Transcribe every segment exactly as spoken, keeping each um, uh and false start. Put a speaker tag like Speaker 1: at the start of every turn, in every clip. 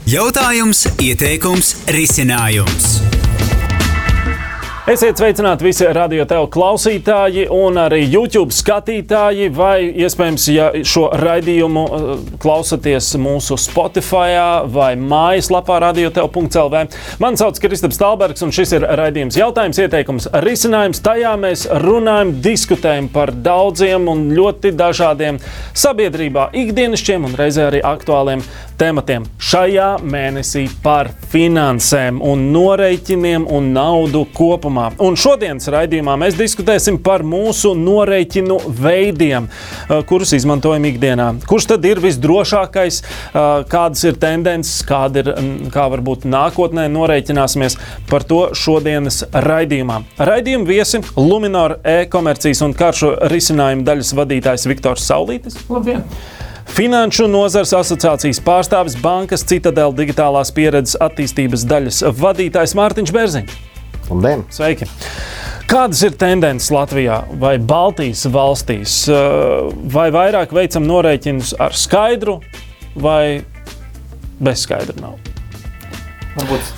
Speaker 1: Jautājums, ieteikums, risinājums.
Speaker 2: Esiet sveicināti visi Radio T V klausītāji un arī YouTube skatītāji, vai iespējams, ja šo raidījumu klausaties mūsu Spotify vai mājaslapā radio t v punkts l v. Mani sauc Kristaps Talbergs, un šis ir raidījums Jautājums, ieteikums, risinājums. Tajā mēs runājam, diskutējam par daudziem un ļoti dažādiem sabiedrībā ikdienišķiem un reizē arī aktuāliem tematiem. Šajā mēnesī par finansēm un noreiķiniem un naudu kopumā. Un šodienas raidījumā mēs diskutēsim par mūsu noreiķinu veidiem, kurus izmantojam ikdienā. Kurš tad ir visdrošākais, kādas ir tendences, kāda ir, kā varbūt nākotnē noreiķināsimies, par to šodienas raidījumā. Raidījuma viesi Luminor e-komercijas un karšu risinājumu daļas vadītājs Viktors Saulītis.
Speaker 3: Labdien!
Speaker 2: Finanšu nozares asociācijas pārstāvis, bankas Citadele digitālās pieredzes attīstības daļas vadītājs Mārtiņš Bērziņš.
Speaker 4: Labdien!
Speaker 2: Sveiki! Kādas ir tendences Latvijā vai Baltijas valstīs? Vai vairāk veicam norēķinus ar skaidru vai bez skaidra naudu?
Speaker 3: Varbūt.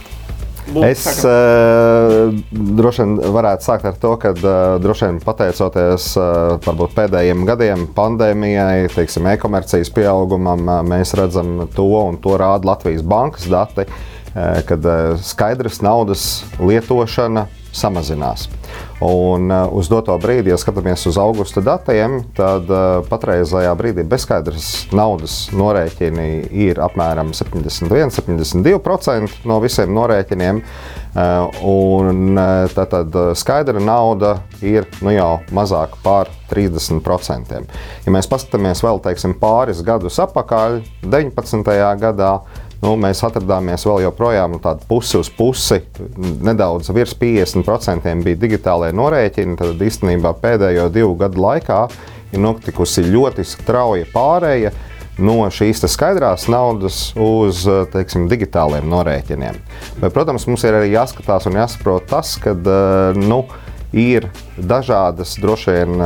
Speaker 4: Es uh, droši vien varētu sākt ar to, ka uh, droši vien pateicoties uh, varbūt pēdējiem gadiem pandēmijai, teiksim, e-komercijas pieaugumam, uh, mēs redzam to, un to rāda Latvijas bankas dati, uh, kad uh, skaidras naudas lietošana samazinās. Un uh, uz doto brīdi, ja skatāmies uz augusta datiem, tad uh, patreizajā brīdī bezskaidras naudas norēķini ir apmēram septiņdesmit viens līdz septiņdesmit divi procenti no visiem norēķiniem. Uh, un uh, tātad skaidra nauda ir nu jau mazāk par trīsdesmit procentiem. Ja mēs paskatāmies vēl, teiksim, pāris gadus atpakaļ, deviņpadsmitajā gadā, Nu, mēs atradāmies vēl joprojām tādu pusi uz pusi, nedaudz virs piecdesmit procentiem bija digitālajie norēķini, tad īstenībā pēdējo divu gadu laikā ir notikusi ļoti strauja pārēja no šīs skaidrās naudas uz, teiksim, digitāliem norēķiniem. Bet, protams, mums ir arī jāskatās un jāsaprot tas, ka nu, ir dažādas droši vien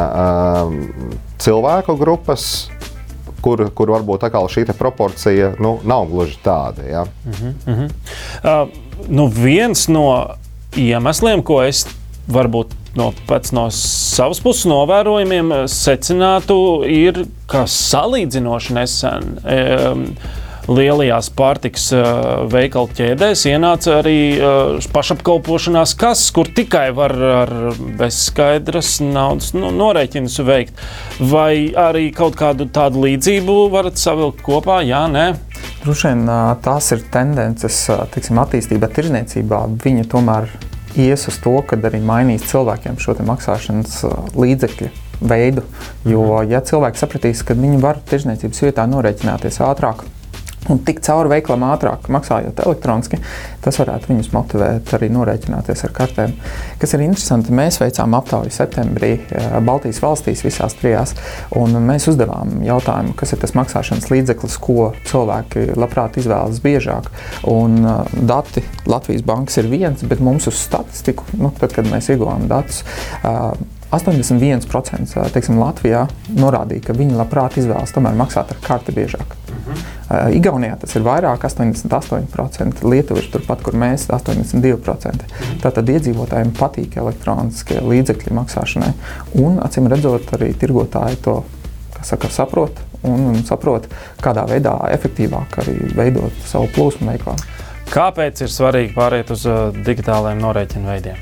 Speaker 4: cilvēku grupas, Kur, kur varbūt atkal šī proporcija nu, nav gluži tāda. Ja?
Speaker 2: Uh-huh, uh-huh. Uh, nu viens no iemesliem, ko es varbūt no, pēc no savas puses novērojumiem secinātu, ir, ka salīdzinoši nesen um, lielajās pārtikas uh, veikalu ķēdēs ienāca arī uh, pašapkalpošanās kases, kur tikai var ar bezskaidras naudas nu, norēķinus veikt. Vai arī kaut kādu tādu līdzību varat savilkt kopā? Jā, nē?
Speaker 3: Droši vien tās ir tendences, teiksim, attīstībā, tirdzniecībā. Viņa tomēr ies uz to, kad arī mainīs cilvēkiem šo te maksāšanas līdzekļu veidu. Jo, ja cilvēki sapratīs, ka viņi var tirdzniecības vietā norēķināties ātrāk, un tik cauri veikalam ātrāk maksājot elektroniski, tas varētu viņus motivēt arī norēķināties ar kartēm. Kas ir interesanti, mēs veicām aptauju septembrī Baltijas valstīs visās trijās, un mēs uzdevām jautājumu, kas ir tas maksāšanas līdzeklis, ko cilvēki labprāt izvēlas biežāk. Un dati Latvijas bankas ir viens, bet mums uz statistiku, nu, tad, kad mēs ieguvām datus, astoņdesmit viens procents teiksim, Latvijā norādīja, ka viņi labprāt izvēlas tomēr maksāt ar karti biežāk. Uh-huh. Igaunijā tas ir vairāk, astoņdesmit astoņi procenti, Lietuva ir turpat, kur mēs, astoņdesmit divi procenti. Uh-huh. Tātad iedzīvotājiem patīk elektroniskie līdzekļi maksāšanai, un acīm redzot arī tirgotāji to, kā saka, saprot, un, un saprot, kādā veidā efektīvāk arī veidot savu plūsmu veiklā.
Speaker 2: Kāpēc ir svarīgi pāriet uz uh, digitālajiem norēķinu veidiem?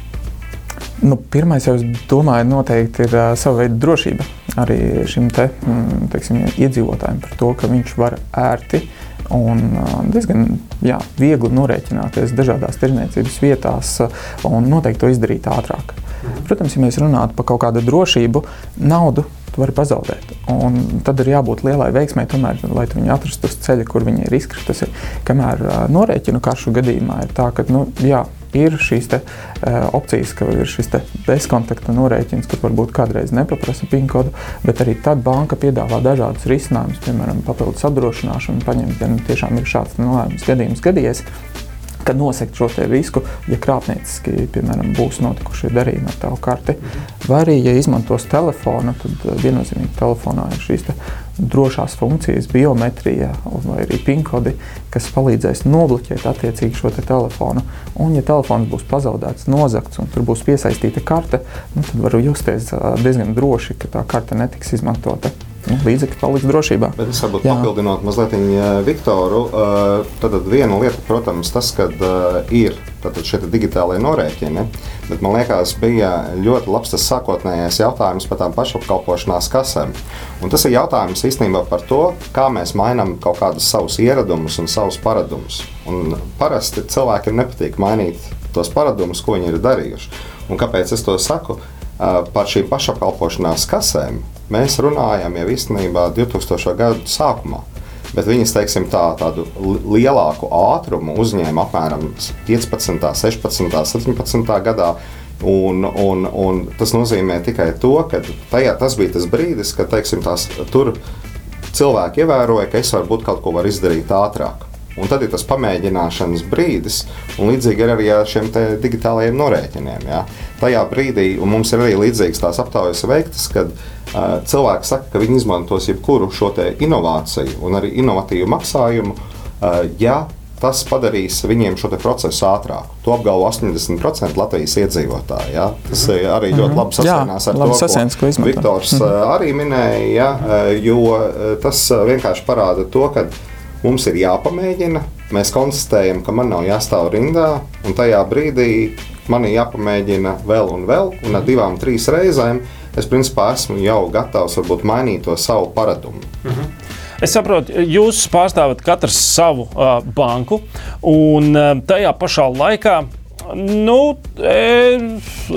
Speaker 3: Nu, pirmais, jau es domāju, noteikti ir uh, sava veida drošība arī šim te, mm, teiksim, iedzīvotājiem par to, ka viņš var ērti un uh, diezgan jā, viegli norēķināties dažādās tirdzniecības vietās uh, un noteikti to izdarīt ātrāk. Protams, ja mēs runātu par kaut kādu drošību, naudu tu vari pazaudēt. Un tad ir jābūt lielai veiksmei, tomēr, lai tu viņu atrastu uz ceļa, kur viņa ir izkritusi. Kamēr uh, norēķinu karšu gadījumā ir tā, ka, nu, jā, ir šīs te uh, opcijas, ka ir šis te bezkontakta norēķins, kur varbūt kādreiz nepaprasa PIN kodu, bet arī tad banka piedāvā dažādus risinājumus, piemēram, papildus apdrošināšanu, paņemt, ja nu tiešām ir šāds nelēmums gadījums gadījies. kad nosekt šo te risku, ja krāpnieciski, piemēram, būs notikušie darījumi ar tavu karti. Vai arī, ja izmantos telefonu, tad viennozīmīgi telefonā ir šīs te drošās funkcijas, biometrija vai arī pinkodi, kas palīdzēs nobloķēt attiecīgi šo te telefonu. Un, ja telefons būs pazaudēts, nozagts un tur būs piesaistīta karte, nu, tad varu justies diezgan droši, ka tā karte netiks izmantota. Nu, līdzekļi paliks drošībā.
Speaker 4: Bet es varbūt papildinot mazliet Viktoru, tad viena lieta, protams, tas, kad ir šie digitālie norēķini, bet man liekas, bija ļoti labs tas sākotnējais jautājums par tām pašapkalpošanās kasēm. Un tas ir jautājums īstenībā par to, kā mēs mainām kaut kādus savus ieradumus un savus paradumus. Un parasti cilvēkiem nepatīk mainīt tos paradumus, ko viņi ir darījuši. Un kāpēc es to saku? Par šīm pašapkalpošanās kasēm mēs runājam jau īstenībā divtūkstošo gadu sākumā, bet viņas, teiksim, tā, tādu lielāku ātrumu uzņēma apmēram piecpadsmitā, sešpadsmitā, septiņpadsmitā gadā, un, un, un tas nozīmē tikai to, ka tajā tas bija tas brīdis, kad, teiksim, tās, tur cilvēki ievēroja, ka es varbūt kaut ko var izdarīt ātrāk. Un tad ir tas pamēģināšanas brīdis, un līdzīgi ir arī ar šiem te digitālajiem norēķiniem. Ja? Tajā brīdī, un mums ir arī līdzīgas tās aptaujas veiktas, kad uh, cilvēki saka, ka viņi izmantos jebkuru šo te inovāciju un arī inovatīvu maksājumu, uh, ja tas padarīs viņiem šo te procesu ātrāku. To apgalvo astoņdesmit procenti Latvijas iedzīvotāji. Ja? Tas mm-hmm. arī ļoti labi sasainās ar
Speaker 3: labi
Speaker 4: to,
Speaker 3: sasienas, ko, ko
Speaker 4: Viktors mm-hmm. arī minēja, ja? Jo tas vienkārši parāda to, ka mums ir jāpamēģina, mēs konstatējam, ka man nav jāstāv rindā, un tajā brīdī man ir jāpamēģina vēl un vēl, un ar divām, trīs reizēm es principā esmu jau gatavs varbūt mainīt to savu paradumu.
Speaker 2: Mhm. Es saprotu, jūs pārstāvat katrs savu uh, banku, un uh, tajā pašā laikā, nu, e,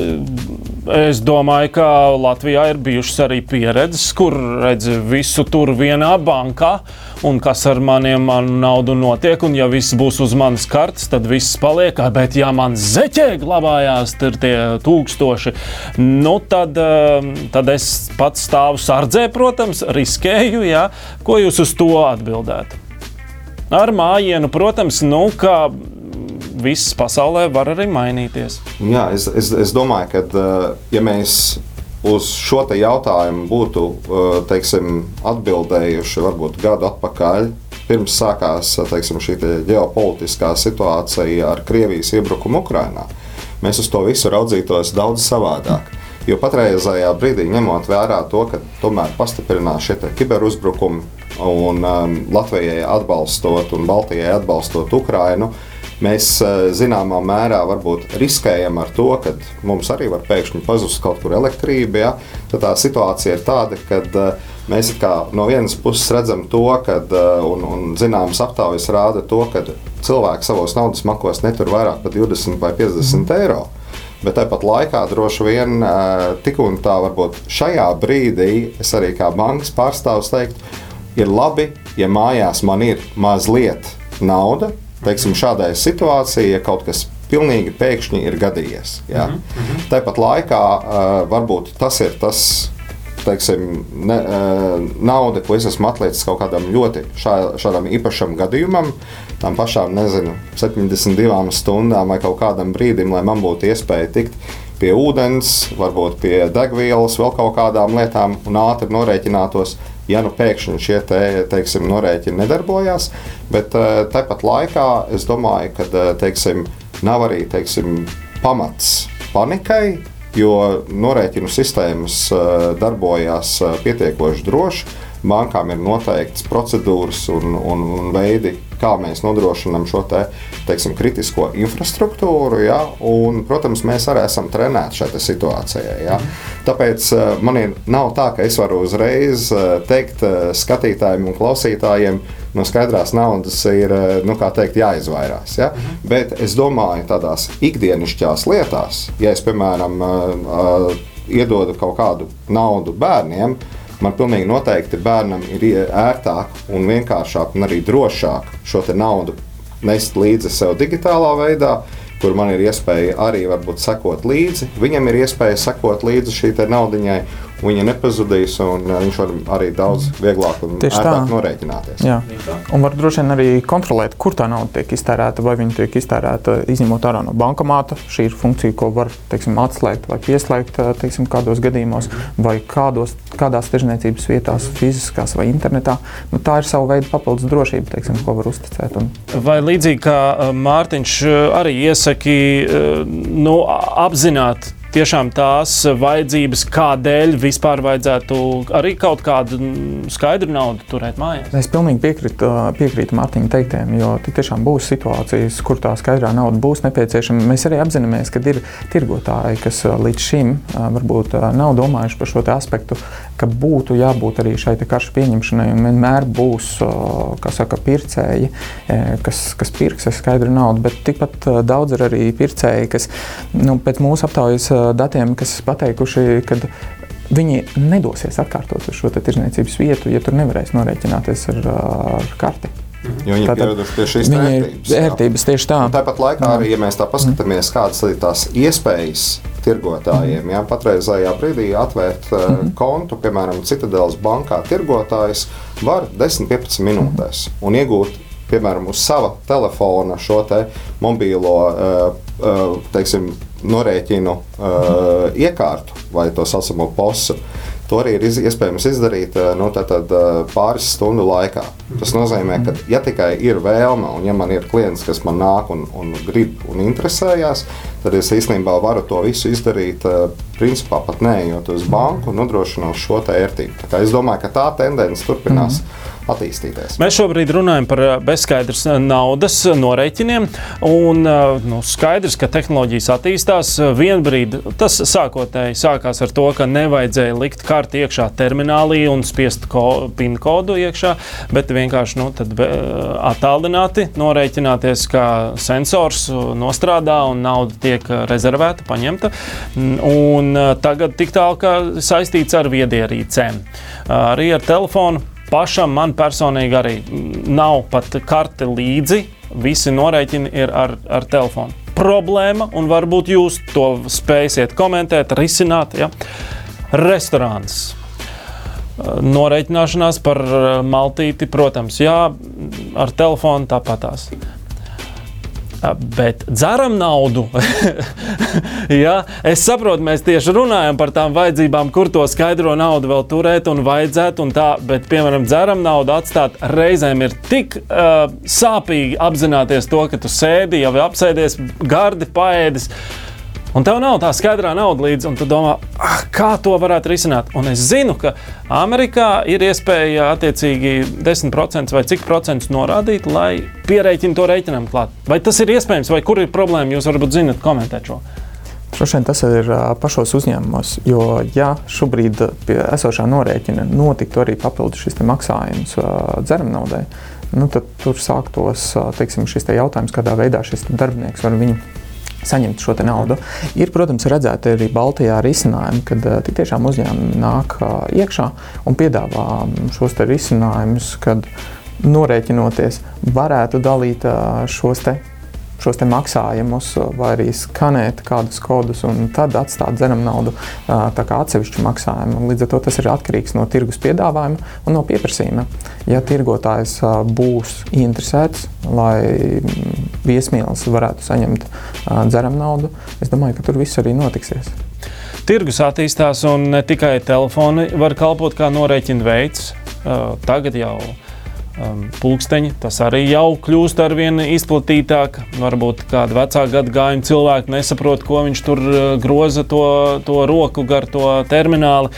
Speaker 2: es domāju, ka Latvijā ir bijušas arī pieredzes, kur redz visu tur vienā bankā, un kas ar maniem manu naudu notiek, un ja viss būs uz manas kartes, tad viss paliek, bet ja man zeķē glabājās tur tie tūkstoši, nu tad, tad es pats stāvu sardzē, protams, riskēju, jā. Ko jūs uz to atbildētu? Ar mājienu, protams, nu, ka viss pasaulē var arī mainīties.
Speaker 4: Jā, es, es, es domāju, ka ja mēs uz šo te jautājumu būtu, teiksim, atbildējuši varbūt gadu atpakaļ, pirms sākās, teiksim, šī te ģeopolitiskā situācija ar Krievijas iebrukumu Ukrainā, mēs uz to visu raudzītos daudz savādāk. Jo patreizajā brīdī, ņemot vērā to, ka tomēr pastiprinās šie te kiberuzbrukumi un um, Latvijai atbalstot un Baltijai atbalstot Ukrainu, mēs zināmā mērā varbūt riskējam ar to, ka mums arī var pēkšņi pazust kaut kur elektrība. Ja? Tad tā situācija ir tāda, ka mēs kā no vienas puses redzam to, kad, un, un zināmas aptaujas rāda to, ka cilvēki savos naudas makos netur vairāk par divdesmit vai piecdesmit eiro. Bet tāpat laikā droši vien tik un tā varbūt šajā brīdī es arī kā bankas pārstāvs teiktu, ir labi, ja mājās man ir mazliet nauda, teiksim, šādai situācijai, ja kaut kas pilnīgi pēkšņi ir gadījies. Ja? Mm-hmm. Tāpat laikā uh, varbūt tas ir tas, teiksim, ne, uh, nauda, ko es esmu atlicis kaut kādam ļoti šā, šādam īpašam gadījumam, tām pašām, nezinu, septiņdesmit divām stundām vai kaut kādam brīdim, lai man būtu iespēja tikt pie ūdens, varbūt pie degvielas, vēl kaut kādām lietām un ātri norēķinātos, ja nu pēkšņi šie te, teiksim, norēķini nedarbojās, bet tāpat laikā es domāju, ka, teiksim, nav arī, teiksim, pamats panikai, jo norēķinu sistēmas darbojās pietiekoši droši, bankām ir noteiktas procedūras un, un, un veidi, kā mēs nodrošinām šo te, teiksim, kritisko infrastruktūru, ja? Un, protams, mēs arī esam trenēti šai situācijai. Ja? Tāpēc man ir, nav tā, ka es varu uzreiz teikt skatītājiem un klausītājiem, no skaidrās naudas ir, nu, kā teikt, jāizvairās. Ja? Bet es domāju tādās ikdienišķās lietās, ja es, piemēram, iedodu kaut kādu naudu bērniem, man pilnīgi noteikti bērnam ir ērtāk un vienkāršāk un arī drošāk šo te naudu nest līdzi sev digitālā veidā, kur man ir iespēja arī varbūt sekot līdzi. Viņam ir iespēja sekot līdzi šī te naudiņai viņa nepazudīs, un viņš var arī daudz vieglāk un
Speaker 3: Tieši
Speaker 4: ērtāk
Speaker 3: tā.
Speaker 4: norēķināties.
Speaker 3: Jā. Un var droši vien arī kontrolēt, kur tā nauda tiek iztērēta, vai viņa tiek iztērēta izņemot ārā no bankomāta. Šī ir funkcija, ko var, teiksim, atslēgt vai pieslēgt, teiksim, kādos gadījumos, vai kādos, kādās tirzniecības vietās, fiziskās vai internetā. Nu, tā ir sava veida papildus drošība, teiksim, ko var uzticēt. Un...
Speaker 2: Vai līdzīgi kā Mārtiņš arī iesaki, nu, apzināt tiešām tās vajadzības, kādēļ vispār vajadzētu arī kaut kādu skaidru naudu turēt mājās?
Speaker 3: Es pilnīgi piekrītu, piekrītu Mārtiņa teiktiem, jo tiešām būs situācijas, kur tā skaidrā nauda būs nepieciešama. Mēs arī apzināmies, ka ir tirgotāji, kas līdz šim varbūt nav domājuši par šo te aspektu, ka būtu jābūt arī šai te karšu pieņemšanai, un vienmēr būs, kā saka, pircēji, kas, kas pirks skaidru naudu, bet tikpat daudz ir arī pircēji, kas, nu, pēc mūsu aptaujas datiem, kas pateikuši, ka viņi nedosies atkārtot uz šo te tirzniecības vietu, ja tur nevarēs norēķināties ar, ar karti.
Speaker 4: Jo viņi ir pieraduši pie šīs ērtības.
Speaker 3: ērtības tieši tā.
Speaker 4: Un tāpat laikā arī, ja mēs tā paskatāmies, kādas ir tās iespējas tirgotājiem, ja, patreizējā brīdī atvērt mm-hmm. kontu, piemēram, Citadeles bankā tirgotājs var desmit līdz piecpadsmit minūtēs un iegūt, piemēram, uz sava telefona šo te mobīlo, teiksim, norēķinu uh, iekārtu vai to saucamo posu. To arī ir iespējams izdarīt nu, tātad, pāris stundu laikā. Tas nozīmē, ka ja tikai ir vēlme un ja man ir klients, kas man nāk un, un grib un interesējās, tad es īstenībā varu to visu izdarīt principā pat neejot uz banku un nodrošinot šo te ērtību. Tā kā es domāju, ka tā tendence turpinās mm-hmm. attīstīties.
Speaker 2: Mēs šobrīd runājam par bezskaidras naudas norēķiniem, un nu, skaidrs, ka tehnoloģijas attīstās. Vienbrīd tas sākotnēji sākās ar to, ka nevajadzēja likt karti iekšā terminālī un spiest ko, pin kodu iekšā, bet vienkārši nu, tad, attālināti norēķināties, kā sensors nostrādā un nauda tiek rezervēta, paņemta. Un tagad tik tālu, ka saistīts ar viedierīcēm. Arī ar telefonu. Pašam man personīgi arī nav pat karte līdzi, visi norēķini ir ar, ar telefonu. Problēma, un varbūt jūs to spēsiet komentēt, risināt, ja? Restorāns. Norēķināšanās par maltīti, protams, jā, ar telefonu tāpatās. Bet dzeram naudu. ja, es saprotu, mēs tieši runājam par tām vajadzībām, kur to skaidro naudu vēl turēt un vajadzētu un tā, bet, piemēram, dzeram naudu atstāt reizēm ir tik uh, sāpīgi apzināties to, ka tu sēdi, jau apsēdies, gardi paēdis, un tev nav tā skaidrā nauda līdz, un tu domā, ah, kā to varētu risināt. Un es zinu, ka Amerikā ir iespēja attiecīgi desmit procenti vai cik procentus norādīt, lai pierēķina to rēķinām klāt. Vai tas ir iespējams, vai kur ir problēma? Jūs varbūt zinat komentēt šo.
Speaker 3: Droši vien tas ir pašos uzņēmumos, jo ja šobrīd pie esošā norēķina notiktu arī papildu šis te maksājums dzeramnaudai, nu tad tur sāktos, teiksim, šis te jautājums, kādā veidā šis darbinieks var viņu saņemt šo te naudu. Ir, protams, redzēti arī Baltijā risinājumi, kad uh, tiešām uzņēmumi nāk uh, iekšā un piedāvā šos te risinājumus, kad norēķinoties varētu dalīt uh, šos te, šos te maksājumus vai arī skanēt kādus kodus un tad atstāt dzeram naudu uh, tā kā atsevišķu maksājumu. Līdz ar to tas ir atkarīgs no tirgus piedāvājuma un no pieprasījuma. Ja tirgotājs uh, būs interesēts, lai viesmīlis varētu saņemt uh, dzeram naudu, es domāju, ka tur viss arī notiksies.
Speaker 2: Tirgus attīstās un ne tikai telefoni var kalpot kā norēķina veids. Uh, tagad jau um, pulksteņi, tas arī jau kļūst arvien izplatītāk. Varbūt kāda vecāka gadagājuma cilvēki nesaprot, ko viņš tur uh, groza to, to roku gar to termināli,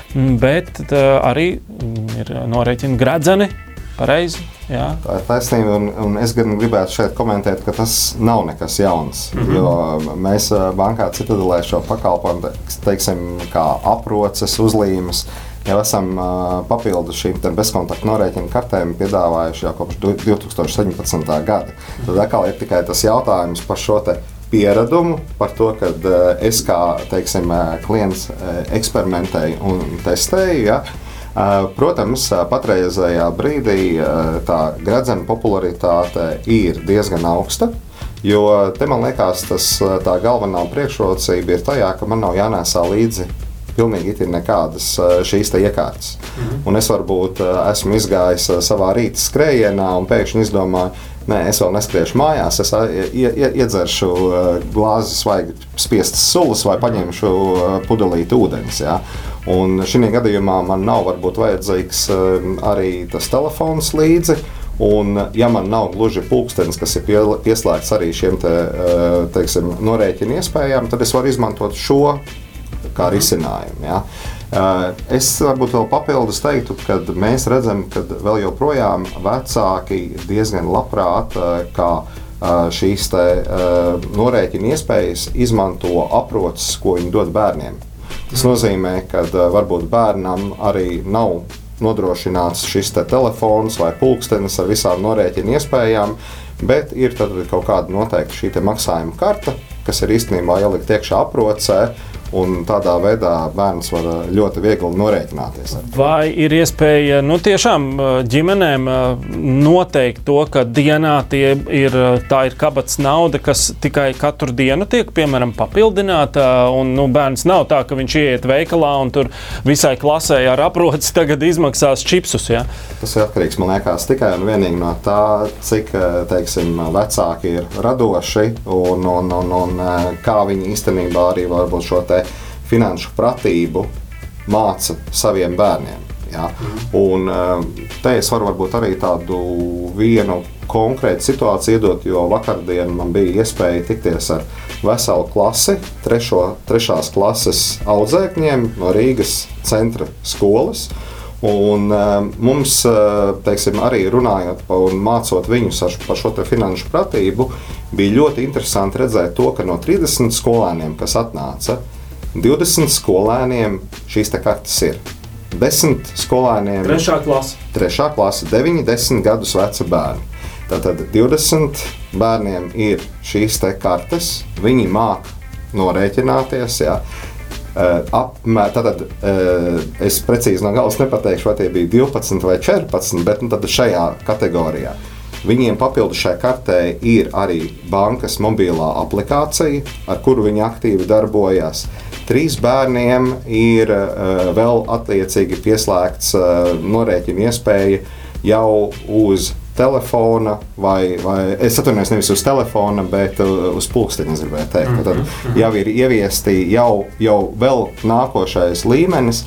Speaker 2: bet uh, arī ir norēķina gredzeni, pareizi. Jā.
Speaker 4: Tā ir taisnība, un, un es gan gribētu šeit komentēt, ka tas nav nekas jauns, mm-hmm. jo mēs bankā Citadelē šo pakalpojumu, teiksim, kā aproces, uzlīmes, jau esam uh, papildus šīm bezkontaktu norēķinu kartēm piedāvājuši jau kopš divi tūkstoši septiņpadsmitā gada. Tad atkal ir tikai tas jautājums par šo te pieradumu, par to, ka uh, es kā, teiksim, klients uh, eksperimentēju un testēju, ja. Protams, patreizējā brīdī tā gredzena popularitāte ir diezgan augsta, jo te man liekas, tas, tā galvenā priekšrocība ir tajā, ka man nav jānēsā līdzi pilnīgi ir nekādas šīs te iekārtas. Mm-hmm. Un es varbūt esmu izgājis savā rīta skrējienā un pēkšņi izdomāju, nē, es vēl neskriešu mājās, es iedzeršu glāzi svaigi spiestas sulas vai paņemšu pudelīti ūdens. Ja? Un šī gadījumā man nav varbūt vajadzīgs arī tas telefons līdzi. Un, ja man nav gluži pulkstenis, kas ir pieslēgts arī šiem te, teiksim, norēķinu iespējām, tad es varu izmantot šo kā risinājumu. Ja. Es varbūt vēl papildus teiktu, ka mēs redzam, ka vēl joprojām vecāki diezgan labprāt, kā šīs te norēķinu iespējas izmanto aproces, ko viņi dod bērniem. Tas nozīmē, ka varbūt bērnam arī nav nodrošināts šis te telefons vai pulkstenis ar visām norēķinu iespējām, bet ir tad kaut kāda noteikta šī te maksājuma karta, kas ir īstenībā ielikt iekšā aprocē, un tādā veidā bērns var ļoti viegli norēķināties.
Speaker 2: Vai ir iespēja nu, tiešām ģimenēm noteikt to, ka dienā tie ir, tā ir kabatas nauda, kas tikai katru dienu tiek, piemēram, papildināta, un nu, bērns nav tā, ka viņš ieiet veikalā un tur visai klasē ar aproci tagad izmaksās čipsus, ja?
Speaker 4: Tas ir atkarīgs, man liekas, tikai un vienīgi no tā, cik, teiksim, vecāki ir radoši un, un, un, un kā viņi īstenībā arī varbūt šo te finanšu pratību māca saviem bērniem. Ja? Un te es varu varbūt arī tādu vienu konkrētu situāciju iedot, jo vakardien man bija iespēja tikties ar veselu klasi, trešo, trešās klases audzēkņiem no Rīgas centra skolas. Un mums, teiksim, arī runājot un mācot viņus par šo te finanšu pratību, bija ļoti interesanti redzēt to, ka no trīsdesmit skolēniem, kas atnāca, divdesmit skolēniem šīs te kartes ir. desmit skolēniem...
Speaker 2: Trešā klase.
Speaker 4: Trešā klase, deviņi, desmit gadus veci bērni. Tātad divdesmit bērniem ir šīs te kartes, viņi māk norēķināties, jā. Apmēr, tātad es precīzi no galas nepateikšu, vai tie bija divpadsmit vai četrpadsmit, bet nu, tad šajā kategorijā. Viņiem papildu šai kartē ir arī bankas mobilā aplikācija, ar kuru viņi aktīvi darbojas. Trīs bērniem ir uh, vēl attiecīgi pieslēgts uh, norēķina iespēja jau uz telefona vai, vai es atvainojos nevis uz telefona, bet uh, uz pulksteņa, es gribēju teikt. Tad jau ir ieviesti jau, jau vēl nākošais līmenis,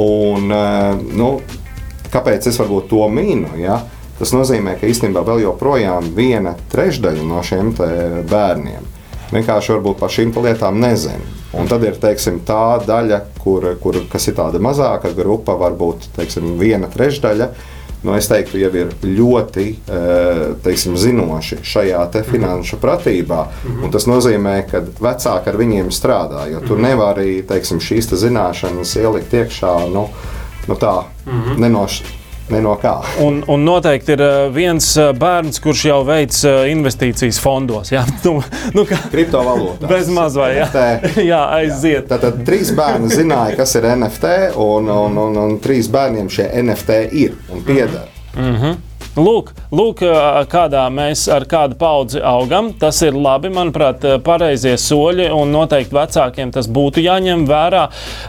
Speaker 4: un uh, nu, kāpēc es varbūt to minu, ja? Tas nozīmē, ka īstenībā vēl joprojām viena trešdaļa no šiem te bērniem vienkārši varbūt par šīm lietām nezina. Un tad ir, teiksim, tā daļa, kur, kur, kas ir tāda mazāka grupa, varbūt, teiksim, viena trešdaļa, nu, es teiktu, jau ir ļoti, teiksim, zinoši šajā te finanšu pratībā. Un tas nozīmē, ka vecāki ar viņiem strādā, jo tu nevari, teiksim, šīs te zināšanas ielikt iekšā, nu, nu tā, nenoš... Ne no kā.
Speaker 2: Un, un noteikti ir viens bērns, kurš jau veic investīcijas fondos. Jā, nu, nu,
Speaker 4: kriptovalūtās.
Speaker 2: Bez maz vai, jā. Jā, aiziet.
Speaker 4: Tātad trīs bērni zināja, kas ir N F T, un, un, un, un trīs bērniem šie N F T ir un pieder.
Speaker 2: Mm-hmm. Lūk, lūk, kādā mēs ar kādu paudzi augam. Tas ir labi, manuprāt, pareizie soļi, un noteikti vecākiem tas būtu jāņem vērā,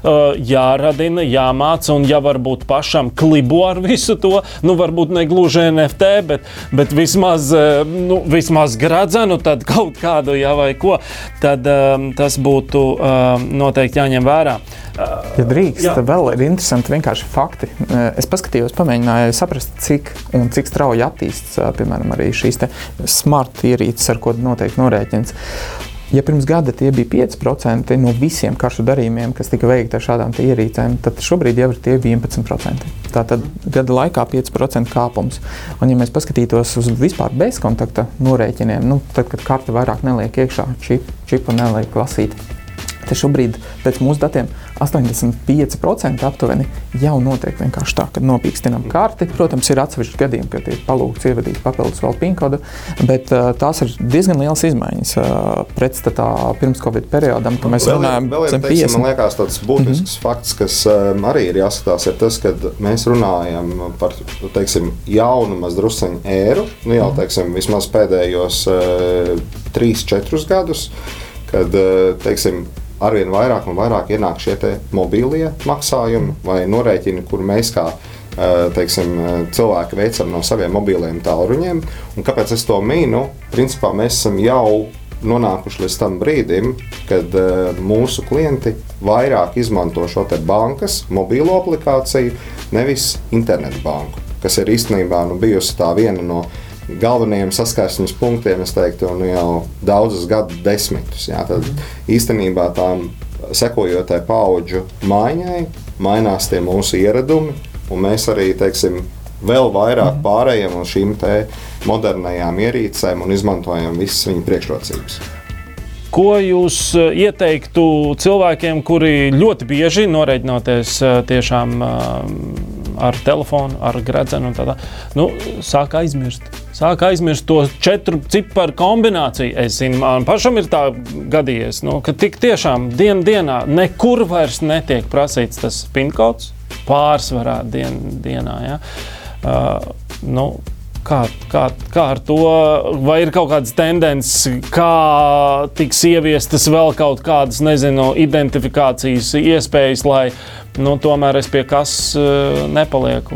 Speaker 2: jāradina, jāmāca, un ja varbūt pašam klibo ar visu to, nu varbūt ne gluži N F T, bet, bet vismaz, nu, vismaz gradzenu, tad kaut kādu, jā, vai ko, tad um, tas būtu um, noteikti jāņem vērā.
Speaker 3: Ja drīkst, jā. Vēl ir interesanti vienkārši fakti. Es paskatījos, pamēģināju saprast, cik un cik strauji attīstas, piemēram, arī šīs te smart ierīces, ar ko noteikti norēķins. Ja pirms gada tie bija pieci procenti no visiem karšu darījumiem, kas tika veikti ar šādām tie ierīcēm, tad šobrīd jau ir tie vienpadsmit procenti. Tātad gada laikā pieci procenti kāpums. Un ja mēs paskatītos uz vispār bezkontakta norēķiniem, nu, tad, kad karta vairāk neliek iekšā, čip, čipu neliek lasīt, te šobrīd pēc mūsu datiem astoņdesmit pieci procenti aptuveni jau notiek vienkārši tā, kad nopīkstinam karti. Protams, ir atsevišķi gadījumi, kad ir palūgts ievadīt papildus vēl pinkodu, bet uh, tās ir diezgan lielas izmaiņas uh, pretstatā pirms Covid periodam, ka mēs runājam zem piecdesmit.
Speaker 4: Man liekas tāds būtisks mm-hmm. fakts, kas um, arī ir jāskatās, ir tas, kad mēs runājam par, teiksim, jaunu mazdruseņu ēru, nu jau, teiksim, vismaz pēdējos uh, trīs četrus gadus, kad, uh, teiksim, arvien vairāk un vairāk ienāk šie te mobīlie maksājumi vai norēķini, kur mēs kā teiksim, cilvēki veicam no saviem mobīliem tālruņiem. Un kāpēc es to mīnu? Principā mēs esam jau nonākuši līdz tam brīdim, kad mūsu klienti vairāk izmanto šo te bankas mobīlo aplikāciju, nevis internetu banku, kas ir īstenībā nu, bijusi tā viena no galvenajiem saskarsmes punktiem, es teiktu, nu jau daudzus gadu desmitus. Jā, tad īstenībā tām sekojotai paudžu maiņai mainās tie mūsu ieradumi, un mēs arī, teiksim, vēl vairāk pārējām uz šīm te modernajām ierīcēm un izmantojam visas viņu priekšrocības.
Speaker 2: Ko jūs ieteiktu cilvēkiem, kuri ļoti bieži norēķinoties tiešām ar telefonu, ar gredzenu un tādā, nu, sāk aizmirst. Sāk aizmirst to četru ciparu kombināciju. Es zinu, man pašam ir tā gadījies, nu, ka tik tiešām dienu dienā nekur vairs netiek prasīts tas pinkods, pārsvarā dien, dienā. Ja? Uh, nu, kā, kā, kā ar to, vai ir kaut kādas tendences, kā tiks ieviestas vēl kaut kādas, nezinu, identifikācijas iespējas, lai nu, tomēr es pie kas uh, nepalieku?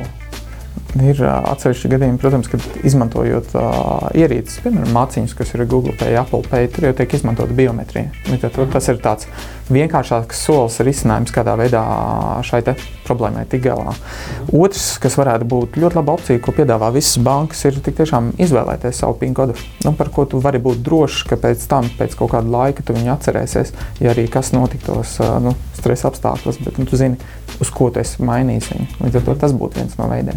Speaker 3: Ir uh, atsevišķi gadījumi, protams, kad izmantojot uh, ierīces, piemēram, māciņas, kas ir Google Pay, Apple Pay, tur jau tiek izmantota biometrija. Tad, tas ir tāds vienkāršāks solis risinājums, kādā veidā šai te problēmai tik galā. Otrs, kas varētu būt ļoti laba opcija, ko piedāvā visas bankas, ir tik tiešām izvēlēties savu PIN kodu, nu, par ko tu vari būt drošs, ka pēc tam, pēc kaut kāda laika tu viņu atcerēsies, ja arī kas notiktos, uh, nu, stresa apstākļos, bet nu, tu zini, uz ko tu esi mainījis viņu. Līdz ar to tas būtu viens no veidiem.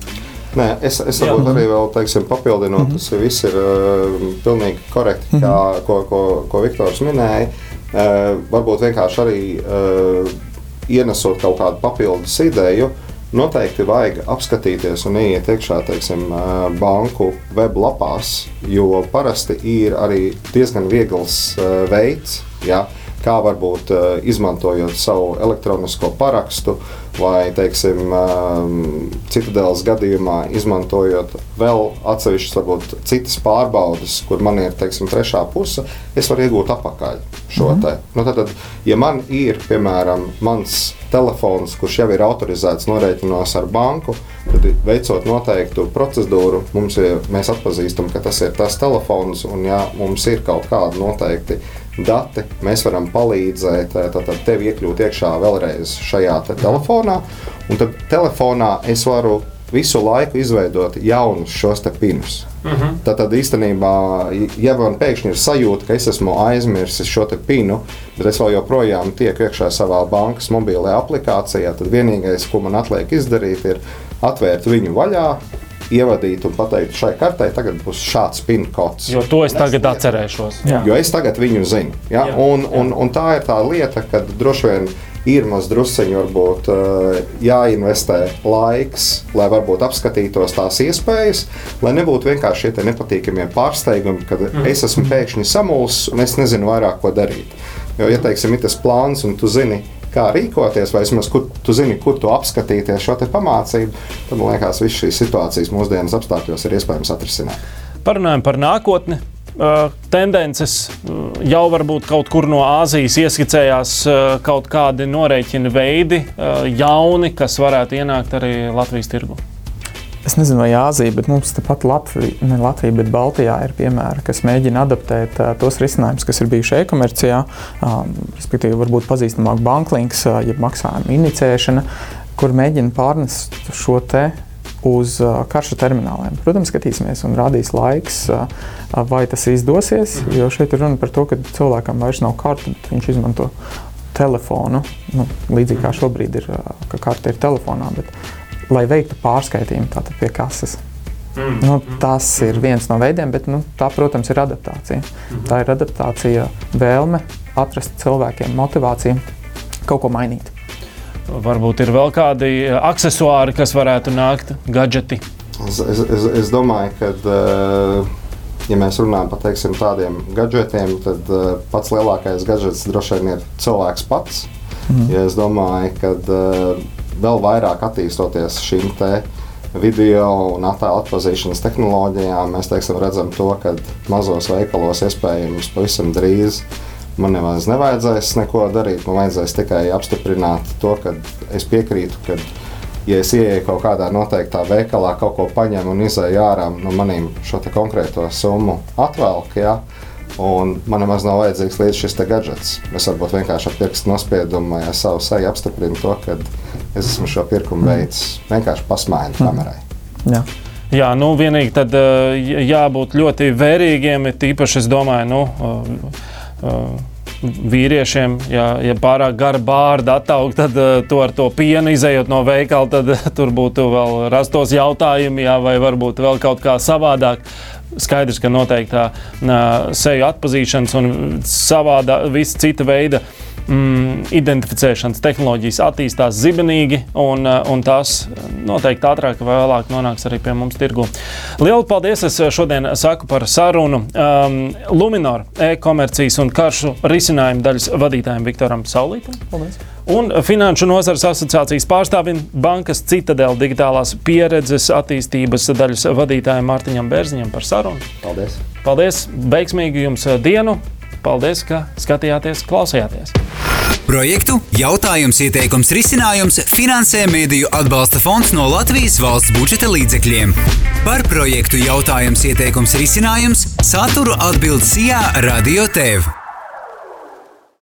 Speaker 4: Nē, es, es varbūt arī vēl, teiksim, papildinot, tas viss ir uh, pilnīgi korekti, kā, ko, ko, ko Viktors minēja. Uh, varbūt vienkārši arī uh, ienesot kaut kādu papildus ideju, noteikti vajag apskatīties un ieiet iekšā, teiksim, uh, banku weblapās, jo parasti ir arī diezgan viegls uh, veids, ja, kā varbūt uh, izmantojot savu elektronisko parakstu vai, teiksim, uh, Citadeles gadījumā izmantojot vēl atsevišķas, varbūt citas pārbaudes, kur man ir, teiksim, trešā puse, es varu iegūt apakaļ šo mm-hmm. te. Nu, tad, ja man ir, piemēram, mans telefons, kurš jau ir autorizēts norēķinos ar banku, tad veicot noteiktu procedūru, mums ir, mēs atpazīstam, ka tas ir tas telefons, un ja mums ir kaut kādi noteikti dati, mēs varam palīdzēt tātad tev iekļūt iekšā vēlreiz šajā te telefonā, un tad telefonā es varu visu laiku izveidot jaunus šos te pinus. Uh-huh. Tātad īstenībā, ja man pēkšņi ir sajūta, ka es esmu aizmirsis šo te pinu, bet es vēl joprojām tieku iekšā savā bankas mobilajā aplikācijā, tad vienīgais, ko man atliek izdarīt, ir atvērt viņu vaļā, ievadīt un pateikt šai kartei, tagad būs šāds PIN kods.
Speaker 2: Jo to es tagad atcerēšos.
Speaker 4: Jā. Jo es tagad viņu zinu. Ja? Jā, un, jā. Un, un tā ir tā lieta, kad droši vien ir maz drusceņi varbūt jāinvestē laiks, lai varbūt apskatītos tās iespējas, lai nebūtu vienkārši šie te nepatīkamie pārsteigumi, kad mm. es esmu pēkšņi samulsis un es nezinu vairāk, ko darīt. Jo, ja teiksim, ir tas plāns un tu zini, kā rīkoties, vai vismaz kur tu zini, kur tu apskatīties šo te pamācību, tad, man liekas, viss šīs situācijas mūsdienas apstākļos ir iespējams atrisināt.
Speaker 2: Parunājam par nākotni. Tendences jau varbūt kaut kur no Āzijas ieskicējās kaut kādi norēķina veidi, jauni, kas varētu ienākt arī Latvijas tirgu.
Speaker 3: Es nezinu, vai Āzija, bet mums tepat Latvija, ne Latvija, bet Baltijā ir piemēri, kas mēģina adaptēt uh, tos risinājumus, kas ir bijuši e-komercijā, um, respektīvi varbūt pazīstamāk banklinks, uh, jeb maksājuma inicēšana, kur mēģina pārnest šo te uz uh, karšu termināliem. Protams, skatīsimies un rādīs laiks, uh, vai tas izdosies, jo šeit ir runa par to, ka cilvēkam vairs nav karta, bet viņš izmanto telefonu, nu, līdzīgi kā šobrīd ir, uh, ka karta ir telefonā, bet lai veiktu pārskaitījumu tātad pie kases. Mm. Nu, tas ir viens no veidiem, bet nu, tā, protams, ir adaptācija. Mm. Tā ir adaptācija, vēlme atrast cilvēkiem motivāciju kaut ko mainīt.
Speaker 2: Varbūt ir vēl kādi aksesuāri, kas varētu nākt, gadžeti?
Speaker 4: Es, es, es, es domāju, ka, ja mēs runājam par, teiksim, tādiem gadžetiem, tad pats lielākais gadžets droši vien ir cilvēks pats. Mm. Ja es domāju, ka vēl vairāk attīstoties šīm te video un attēlu atpazīšanas tehnoloģijām, mēs, teiksim, redzam to, ka mazos veikalos iespējams pavisam drīz Man nemaz nevajadzēs neko darīt, man vajadzēs tikai apstiprināt to, ka es piekrītu, ka, ja es ieeju kaut kādā noteiktā veikalā, kaut ko paņemu un izēju ārā no manīm šo te konkrēto summu atvelk, ja, un man nemaz nav vajadzīgs līdz šis te gadžets. Es varbūt vienkārši ar pirkstu nospiedumu vai savu seju apstiprinu to, ka es esmu šo pirkumu veids, vienkārši pasmēju kamerai.
Speaker 3: Jā.
Speaker 2: Jā, nu vienīgi tad jābūt ļoti vērīgiem, tīpaši es domāju, nu, vīriešiem, ja, ja pārāk gara bārda attaug, tad to ar to pienu izējot no veikala, tad tur būtu vēl rastos jautājumi, jā, vai varbūt vēl kaut kā savādāk. Skaidrs, ka noteikti tā seju atpazīšanas un savādā visa cita veida mm, identificēšanas tehnoloģijas attīstās zibenīgi, un, un tās noteikti ātrāk vai vēlāk nonāks arī pie mums tirgu. Lielu paldies, es šodien saku par sarunu um, Luminor e-komercijas un karšu risinājumu daļas vadītājiem Viktoram Saulītam. Paldies. Un Finanšu nozares asociācijas pārstāvim Bankas Citadele digitālās pieredzes attīstības daļas vadītājiem Mārtiņam Bērziņam par sarunu.
Speaker 4: Paldies.
Speaker 2: Paldies, veiksmīgu jums dienu. Paldies, ka skatījāties, klausījāties.
Speaker 1: Projektu jautājums, ieteikums, risinājums finansē Mediju atbalsta fonds no Latvijas valsts budžeta līdzekļiem. Par projektu jautājums, ieteikums, risinājums saturu atbild Sijā Radio T V.